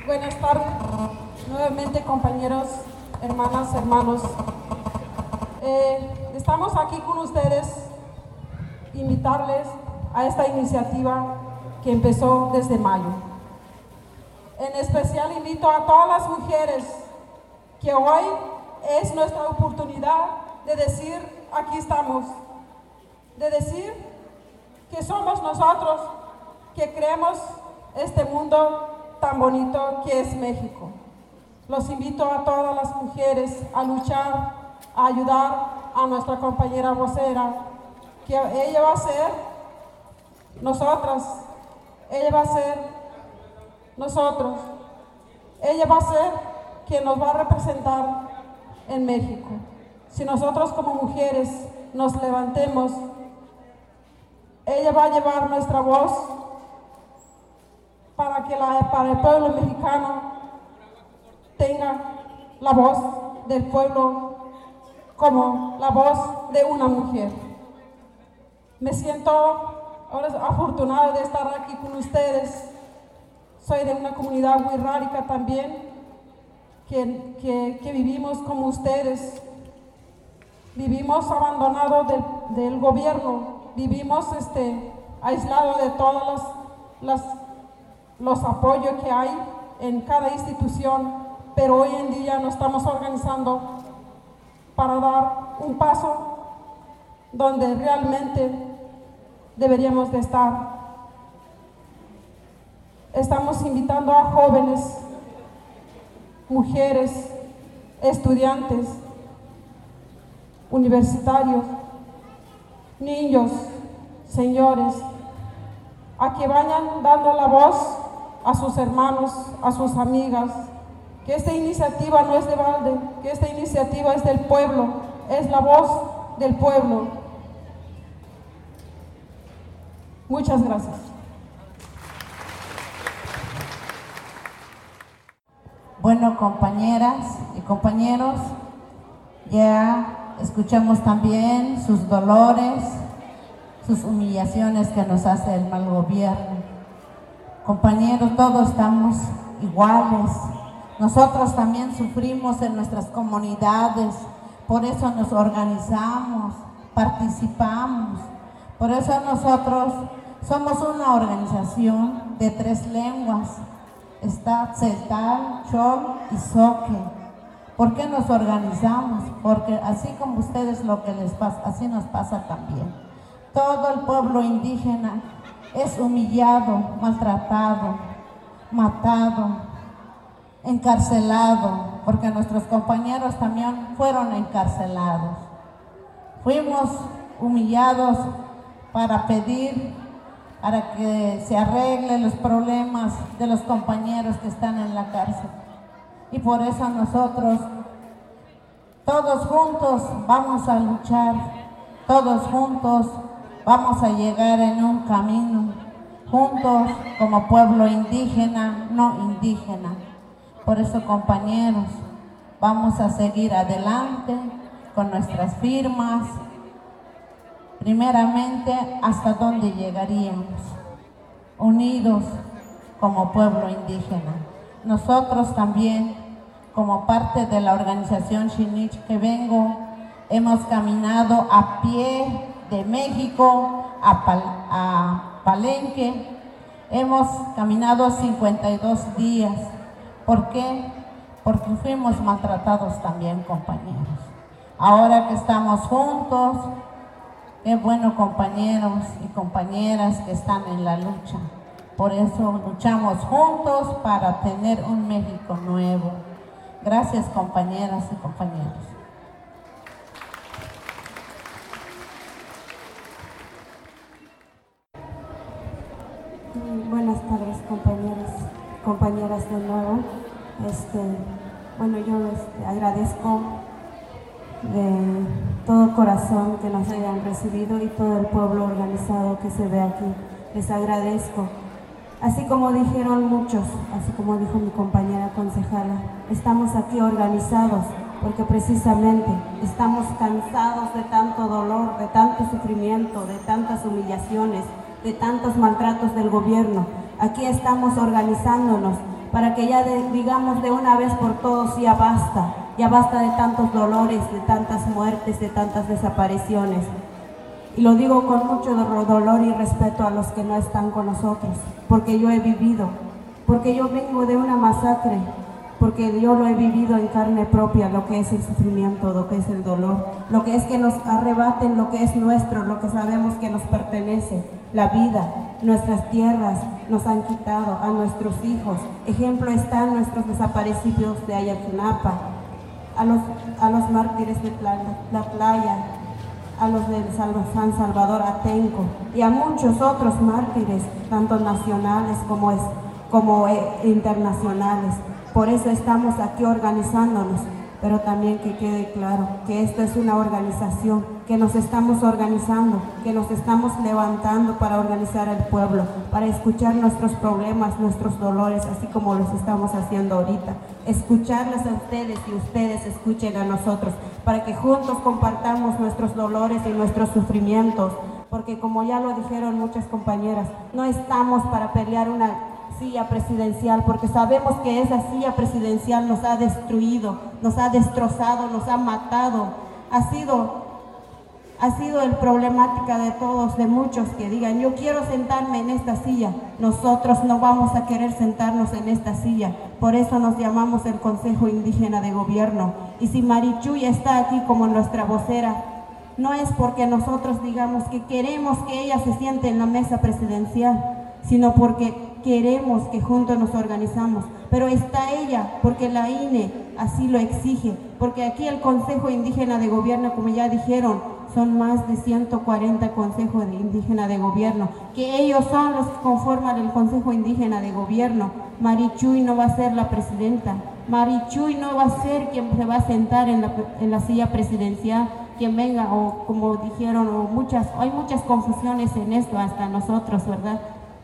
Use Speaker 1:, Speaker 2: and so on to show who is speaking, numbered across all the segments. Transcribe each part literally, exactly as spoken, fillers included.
Speaker 1: Buenas tardes, nuevamente compañeros, hermanas, hermanos. Eh, estamos aquí con ustedes, invitarles a esta iniciativa que empezó desde mayo. En especial invito a todas las mujeres que hoy es nuestra oportunidad de decir, aquí estamos, de decir que somos nosotros que creemos este mundo tan bonito que es México. Los invito a todas las mujeres a luchar, a ayudar a nuestra compañera vocera, que ella va a ser nosotras, ella va a ser nosotros, ella va a ser quien nos va a representar en México. Si nosotros como mujeres nos levantemos, ella va a llevar nuestra voz para que la, para el pueblo mexicano tenga la voz del pueblo como la voz de una mujer. Me siento ahora afortunada de estar aquí con ustedes. Soy de una comunidad muy rárica también, que, que, que vivimos como ustedes. Vivimos abandonados del, del gobierno, vivimos este, aislados de todas las, las los apoyos que hay en cada institución, pero hoy en día nos estamos organizando para dar un paso donde realmente deberíamos de estar. Estamos invitando a jóvenes, mujeres, estudiantes, universitarios, niños, señores, a que vayan dando la voz a sus hermanos, a sus amigas, que esta iniciativa no es de balde, que esta iniciativa es del pueblo, es la voz del pueblo. Muchas gracias.
Speaker 2: Bueno, compañeras y compañeros, ya escuchamos también sus dolores, sus humillaciones que nos hace el mal gobierno. Compañeros, todos estamos iguales. Nosotros también sufrimos en nuestras comunidades, por eso nos organizamos, participamos. Por eso nosotros somos una organización de tres lenguas. Está Tzeltal, Chol y Zoque. ¿Por qué nos organizamos? Porque así como ustedes lo que les pasa, así nos pasa también. Todo el pueblo indígena es humillado, maltratado, matado, encarcelado, porque nuestros compañeros también fueron encarcelados. Fuimos humillados para pedir, para que se arreglen los problemas de los compañeros que están en la cárcel. Y por eso nosotros, todos juntos, vamos a luchar, todos juntos, vamos a llegar en un camino, juntos como pueblo indígena, no indígena. Por eso, compañeros, vamos a seguir adelante con nuestras firmas. Primeramente, ¿hasta dónde llegaríamos? Unidos como pueblo indígena. Nosotros también, como parte de la organización Xinich que vengo, hemos caminado a pie de México a, Pal a Palenque. Hemos caminado cincuenta y dos días. ¿Por qué? Porque fuimos maltratados también, compañeros. Ahora que estamos juntos, qué bueno, compañeros y compañeras que están en la lucha. Por eso luchamos juntos para tener un México nuevo. Gracias, compañeras y compañeros.
Speaker 3: Buenas tardes, compañeros, compañeras de nuevo. Este, bueno, yo este, agradezco de todo corazón que nos hayan recibido y todo el pueblo organizado que se ve aquí. Les agradezco. Así como dijeron muchos, así como dijo mi compañera concejala, estamos aquí organizados porque precisamente estamos cansados de tanto dolor, de tanto sufrimiento, de tantas humillaciones, de tantos maltratos del gobierno. Aquí estamos organizándonos para que ya de, digamos de una vez por todos ya basta, ya basta de tantos dolores, de tantas muertes, de tantas desapariciones. Y lo digo con mucho dolor y respeto a los que no están con nosotros, porque yo he vivido, porque yo vengo de una masacre, porque yo lo he vivido en carne propia, lo que es el sufrimiento, lo que es el dolor, lo que es que nos arrebaten lo que es nuestro, lo que sabemos que nos pertenece, la vida, nuestras tierras, nos han quitado a nuestros hijos. Ejemplo están nuestros desaparecidos de Ayotzinapa, a los, a los mártires de la playa, a los de San Salvador Atenco y a muchos otros mártires, tanto nacionales como, es, como eh, internacionales. Por eso estamos aquí organizándonos, pero también que quede claro que esto es una organización, que nos estamos organizando, que nos estamos levantando para organizar al pueblo, para escuchar nuestros problemas, nuestros dolores, así como los estamos haciendo ahorita. Escucharles a ustedes y ustedes escuchen a nosotros, para que juntos compartamos nuestros dolores y nuestros sufrimientos, porque como ya lo dijeron muchas compañeras, no estamos para pelear una silla presidencial, porque sabemos que esa silla presidencial nos ha destruido, nos ha destrozado, nos ha matado. Ha sido, ha sido el problemática de todos, de muchos que digan, yo quiero sentarme en esta silla. Nosotros no vamos a querer sentarnos en esta silla. Por eso nos llamamos el Consejo Indígena de Gobierno. Y si Marichuy está aquí como nuestra vocera, no es porque nosotros digamos que queremos que ella se siente en la mesa presidencial, sino porque queremos que juntos nos organizamos, pero está ella porque la I N E así lo exige, porque aquí el Consejo Indígena de Gobierno, como ya dijeron, son más de ciento cuarenta consejos de indígena de gobierno, que ellos son los que conforman el Consejo Indígena de Gobierno. Marichuy no va a ser la presidenta, Marichuy no va a ser quien se va a sentar en la, en la silla presidencial, quien venga, o como dijeron, o muchas, hay muchas confusiones en esto, hasta nosotros, ¿verdad?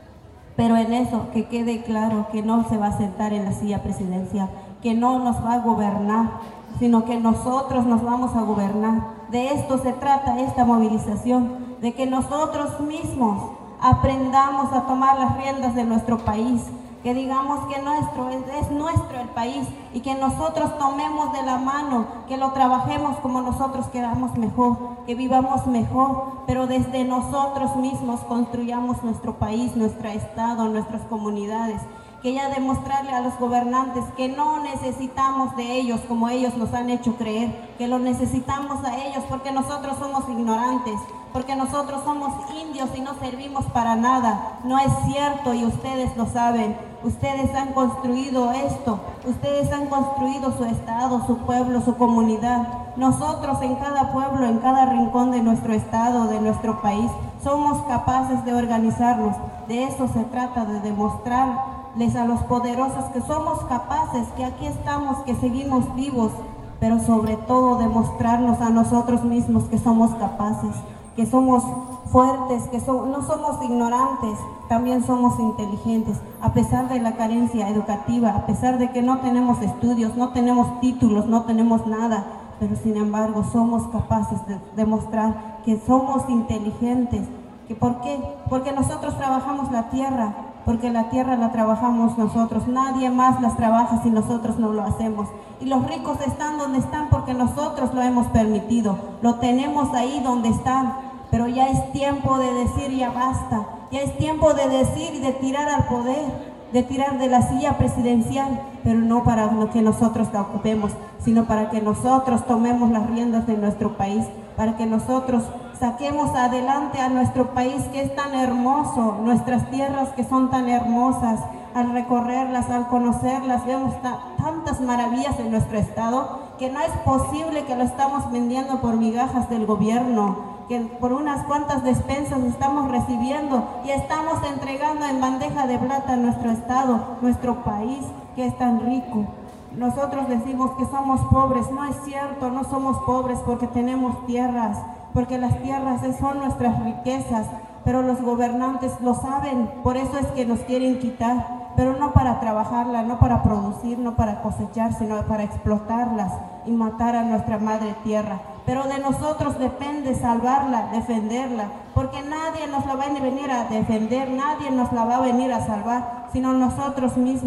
Speaker 3: Pero en eso, que quede claro que no se va a sentar en la silla presidencial, que no nos va a gobernar, sino que nosotros nos vamos a gobernar. De esto se trata esta movilización, de que nosotros mismos aprendamos a tomar las riendas de nuestro país, que digamos que nuestro es, es nuestro el país y que nosotros tomemos de la mano, que lo trabajemos como nosotros queramos mejor, que vivamos mejor, pero desde nosotros mismos construyamos nuestro país, nuestro estado, nuestras comunidades, que ya demostrarle a los gobernantes que no necesitamos de ellos como ellos nos han hecho creer, que lo necesitamos a ellos porque nosotros somos ignorantes, porque nosotros somos indios y no servimos para nada. No es cierto y ustedes lo saben. Ustedes han construido esto, ustedes han construido su estado, su pueblo, su comunidad. Nosotros en cada pueblo, en cada rincón de nuestro estado, de nuestro país, somos capaces de organizarnos. De eso se trata, de demostrarles a los poderosos que somos capaces, que aquí estamos, que seguimos vivos, pero sobre todo demostrarnos a nosotros mismos que somos capaces, que somos fuertes, que so, no somos ignorantes, también somos inteligentes, a pesar de la carencia educativa, a pesar de que no tenemos estudios, no tenemos títulos, no tenemos nada, pero sin embargo somos capaces de demostrar que somos inteligentes. ¿Que ¿Por qué? Porque nosotros trabajamos la tierra, porque la tierra la trabajamos nosotros, nadie más las trabaja si nosotros no lo hacemos. Y los ricos están donde están porque nosotros lo hemos permitido, lo tenemos ahí donde están. Pero ya es tiempo de decir ya basta, ya es tiempo de decir y de tirar al poder, de tirar de la silla presidencial, pero no para lo que nosotros la ocupemos, sino para que nosotros tomemos las riendas de nuestro país, para que nosotros saquemos adelante a nuestro país que es tan hermoso, nuestras tierras que son tan hermosas. Al recorrerlas, al conocerlas, vemos tantas maravillas en nuestro estado que no es posible que lo estamos vendiendo por migajas del gobierno, que por unas cuantas despensas estamos recibiendo y estamos entregando en bandeja de plata a nuestro estado, nuestro país que es tan rico. Nosotros decimos que somos pobres, no es cierto, no somos pobres porque tenemos tierras, porque las tierras son nuestras riquezas, pero los gobernantes lo saben, por eso es que nos quieren quitar, pero no para trabajarla, no para producir, no para cosechar, sino para explotarlas y matar a nuestra madre tierra. Pero de nosotros depende salvarla, defenderla, porque nadie nos la va a venir a defender, nadie nos la va a venir a salvar, sino nosotros mismos.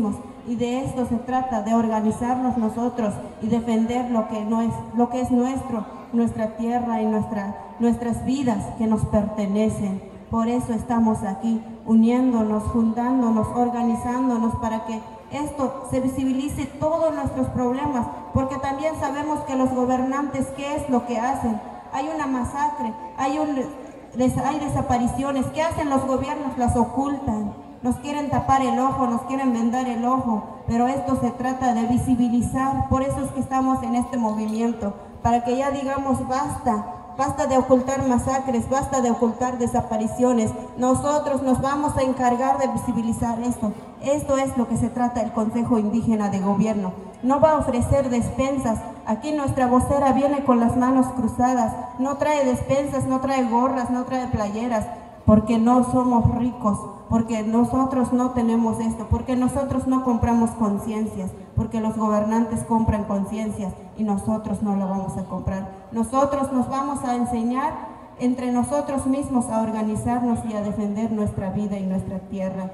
Speaker 3: y de esto se trata, de organizarnos nosotros y defender lo que, no es, lo que es nuestro, nuestra tierra y nuestra, nuestras vidas que nos pertenecen. Por eso estamos aquí, uniéndonos, juntándonos, organizándonos para que esto se visibilice todos nuestros problemas, porque también sabemos que los gobernantes, ¿qué es lo que hacen? Hay una masacre, hay, un, hay desapariciones. ¿Qué hacen los gobiernos? Las ocultan, nos quieren tapar el ojo, nos quieren vendar el ojo, pero esto se trata de visibilizar. Por eso es que estamos en este movimiento, para que ya digamos basta. Basta de ocultar masacres, basta de ocultar desapariciones. Nosotros nos vamos a encargar de visibilizar esto. Esto es lo que se trata el Consejo Indígena de Gobierno. No va a ofrecer despensas. Aquí nuestra vocera viene con las manos cruzadas. No trae despensas, no trae gorras, no trae playeras, porque no somos ricos, porque nosotros no tenemos esto, porque nosotros no compramos conciencias, porque los gobernantes compran conciencias y nosotros no lo vamos a comprar. Nosotros nos vamos a enseñar entre nosotros mismos a organizarnos y a defender nuestra vida y nuestra tierra.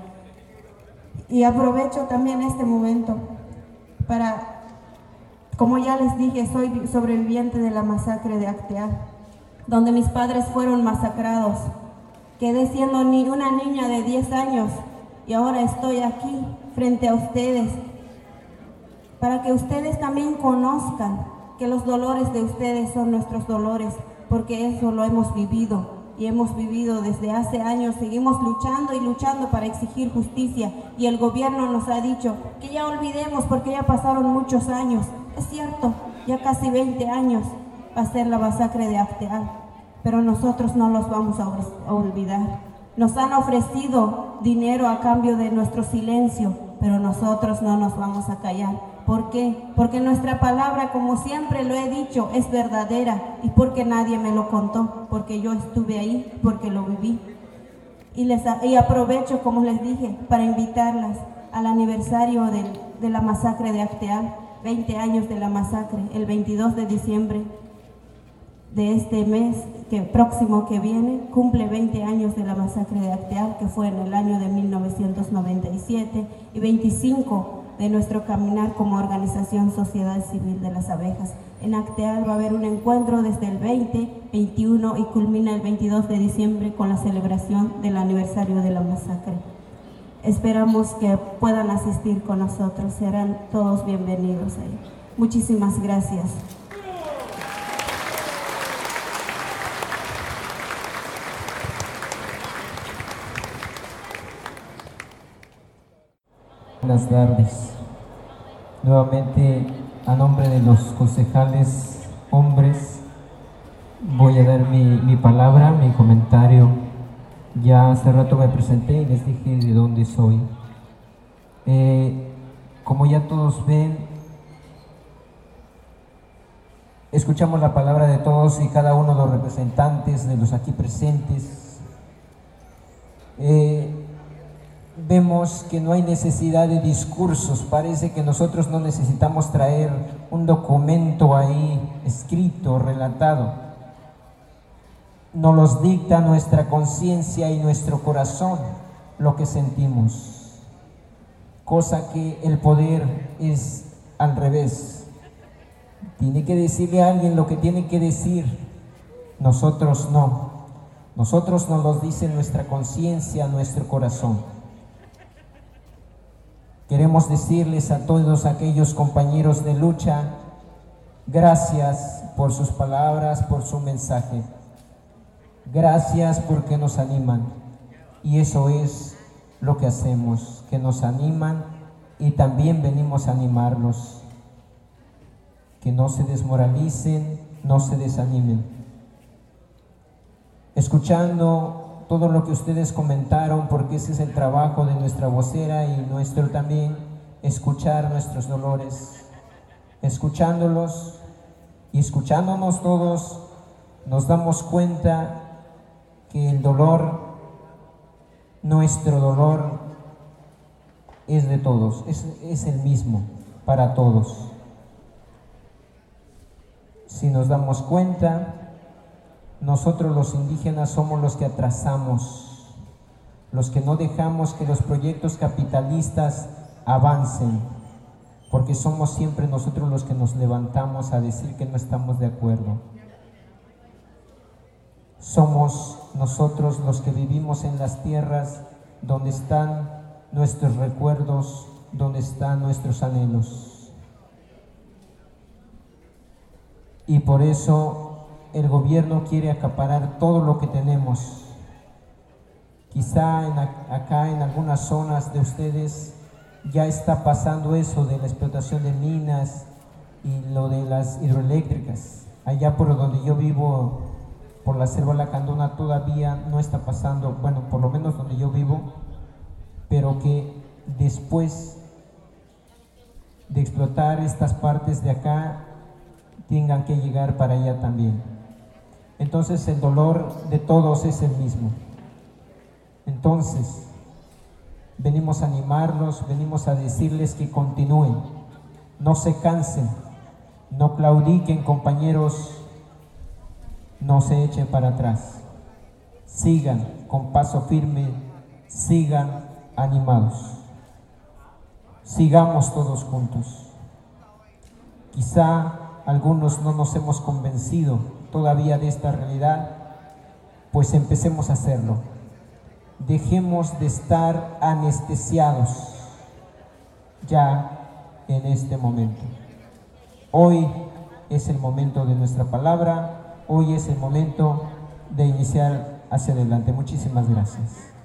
Speaker 3: Y aprovecho también este momento para, como ya les dije, soy sobreviviente de la masacre de Acteal, donde mis padres fueron masacrados. Quedé siendo ni una niña de diez años y ahora estoy aquí frente a ustedes para que ustedes también conozcan que los dolores de ustedes son nuestros dolores, porque eso lo hemos vivido y hemos vivido desde hace años. Seguimos luchando y luchando para exigir justicia y el gobierno nos ha dicho que ya olvidemos porque ya pasaron muchos años. Es cierto, ya casi veinte años va a ser la masacre de Acteal. Pero nosotros no los vamos a olvidar. Nos han ofrecido dinero a cambio de nuestro silencio, pero nosotros no nos vamos a callar. ¿Por qué? Porque nuestra palabra, como siempre lo he dicho, es verdadera y porque nadie me lo contó, porque yo estuve ahí, porque lo viví. Y, les, y aprovecho, como les dije, para invitarlas al aniversario del, de la masacre de Acteal, veinte años de la masacre, el veintidós de diciembre. De este mes que, próximo que viene, cumple veinte años de la masacre de Acteal, que fue en el año de mil novecientos noventa y siete, y veinticinco de nuestro caminar como organización Sociedad Civil de las Abejas. En Acteal va a haber un encuentro desde el veinte, veintiuno y culmina el veintidós de diciembre con la celebración del aniversario de la masacre. Esperamos que puedan asistir con nosotros, serán todos bienvenidos ahí. Muchísimas gracias.
Speaker 4: Buenas tardes. Nuevamente, a nombre de los concejales hombres, voy a dar mi, mi palabra, mi comentario. Ya hace rato me presenté y les dije de dónde soy. Eh, como ya todos ven, escuchamos la palabra de todos y cada uno de los representantes de los aquí presentes. Eh, Vemos que no hay necesidad de discursos, parece que nosotros no necesitamos traer un documento ahí escrito, relatado. Nos los dicta nuestra conciencia y nuestro corazón lo que sentimos, cosa que el poder es al revés. Tiene que decirle a alguien lo que tiene que decir, nosotros no. Nosotros nos los dice nuestra conciencia, nuestro corazón. Queremos decirles a todos aquellos compañeros de lucha, gracias por sus palabras, por su mensaje. Gracias porque nos animan. Y eso es lo que hacemos, que nos animan y también venimos a animarlos. Que no se desmoralicen, no se desanimen. Escuchando todo lo que ustedes comentaron, porque ese es el trabajo de nuestra vocera y nuestro también, escuchar nuestros dolores. Escuchándolos y escuchándonos todos, nos damos cuenta que el dolor, nuestro dolor, es de todos, es, es el mismo para todos. Si nos damos cuenta, nosotros los indígenas somos los que atrasamos, los que no dejamos que los proyectos capitalistas avancen, porque somos siempre nosotros los que nos levantamos a decir que no estamos de acuerdo. Somos nosotros los que vivimos en las tierras donde están nuestros recuerdos, donde están nuestros anhelos. Y por eso el gobierno quiere acaparar todo lo que tenemos. Quizá en, acá en algunas zonas de ustedes ya está pasando eso de la explotación de minas y lo de las hidroeléctricas. Allá por donde yo vivo, por la selva lacandona, todavía no está pasando, bueno, por lo menos donde yo vivo, pero que después de explotar estas partes de acá tengan que llegar para allá también. Entonces el dolor de todos es el mismo. Entonces venimos a animarlos, venimos a decirles que continúen, no se cansen, no claudiquen, compañeros, no se echen para atrás, sigan con paso firme, sigan animados, sigamos todos juntos. Quizá algunos no nos hemos convencido todavía de esta realidad, pues empecemos a hacerlo. Dejemos de estar anestesiados ya en este momento. Hoy es el momento de nuestra palabra, hoy es el momento de iniciar hacia adelante. Muchísimas gracias.